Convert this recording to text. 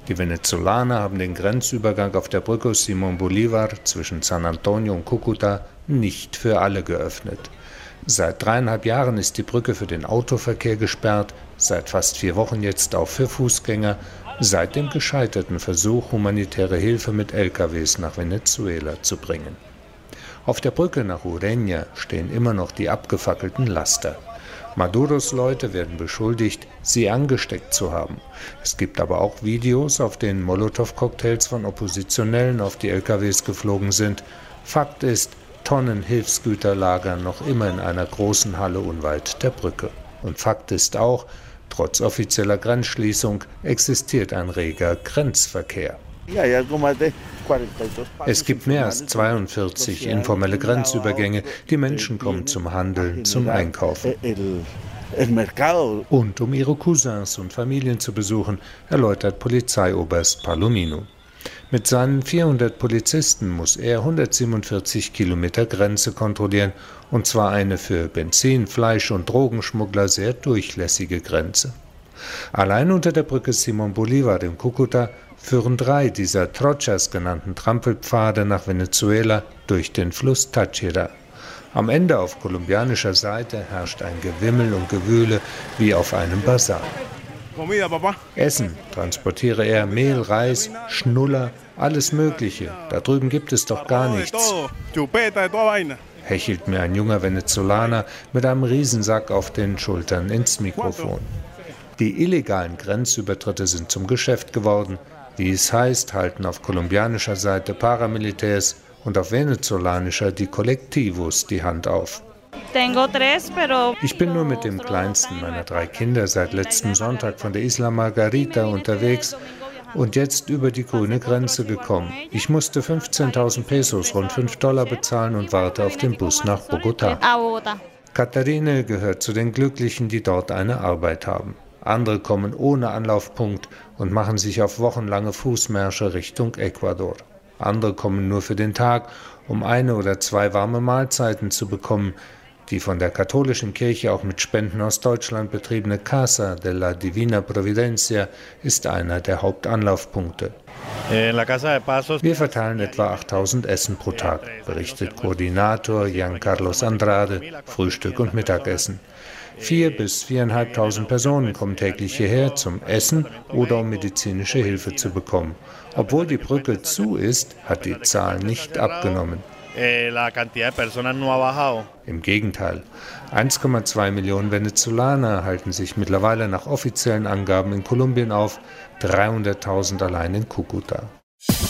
Die Venezolaner haben den Grenzübergang auf der Brücke Simón Bolívar zwischen San Antonio und Cúcuta nicht für alle geöffnet. Seit 3,5 Jahren ist die Brücke für den Autoverkehr gesperrt, seit fast 4 Wochen jetzt auch für Fußgänger, seit dem gescheiterten Versuch, humanitäre Hilfe mit LKWs nach Venezuela zu bringen. Auf der Brücke nach Ureña stehen immer noch die abgefackelten Laster. Maduros Leute werden beschuldigt, sie angesteckt zu haben. Es gibt aber auch Videos, auf denen Molotow-Cocktails von Oppositionellen auf die LKWs geflogen sind. Fakt ist, Tonnen Hilfsgüter lagern noch immer in einer großen Halle unweit der Brücke. Und Fakt ist auch, trotz offizieller Grenzschließung existiert ein reger Grenzverkehr. Es gibt mehr als 42 informelle Grenzübergänge. Die Menschen kommen zum Handeln, zum Einkaufen. Und um ihre Cousins und Familien zu besuchen, erläutert Polizeioberst Palomino. Mit seinen 400 Polizisten muss er 147 Kilometer Grenze kontrollieren, und zwar eine für Benzin-, Fleisch- und Drogenschmuggler sehr durchlässige Grenze. Allein unter der Brücke Simón Bolívar in Cúcuta führen 3 dieser Trochas genannten Trampelpfade nach Venezuela durch den Fluss Táchira. Am Ende auf kolumbianischer Seite herrscht ein Gewimmel und Gewühle wie auf einem Basar. Essen transportiere er, Mehl, Reis, Schnuller, alles Mögliche. Da drüben gibt es doch gar nichts, hechelt mir ein junger Venezolaner mit einem Riesensack auf den Schultern ins Mikrofon. Die illegalen Grenzübertritte sind zum Geschäft geworden. Wie es heißt, halten auf kolumbianischer Seite Paramilitärs und auf venezolanischer die Colectivos die Hand auf. Ich bin nur mit dem kleinsten meiner 3 Kinder seit letztem Sonntag von der Isla Margarita unterwegs und jetzt über die grüne Grenze gekommen. Ich musste 15.000 Pesos, rund $5 bezahlen und warte auf den Bus nach Bogotá. Katharine gehört zu den Glücklichen, die dort eine Arbeit haben. Andere kommen ohne Anlaufpunkt und machen sich auf wochenlange Fußmärsche Richtung Ecuador. Andere kommen nur für den Tag, um 1 oder 2 warme Mahlzeiten zu bekommen. Die von der katholischen Kirche auch mit Spenden aus Deutschland betriebene Casa de la Divina Providencia ist einer der Hauptanlaufpunkte. Wir verteilen etwa 8.000 Essen pro Tag, berichtet Koordinator Jan Carlos Andrade, Frühstück und Mittagessen. 4.000 bis 4.500 Personen kommen täglich hierher zum Essen oder um medizinische Hilfe zu bekommen. Obwohl die Brücke zu ist, hat die Zahl nicht abgenommen. Im Gegenteil, 1,2 Millionen Venezolaner halten sich mittlerweile nach offiziellen Angaben in Kolumbien auf, 300.000 allein in Cúcuta.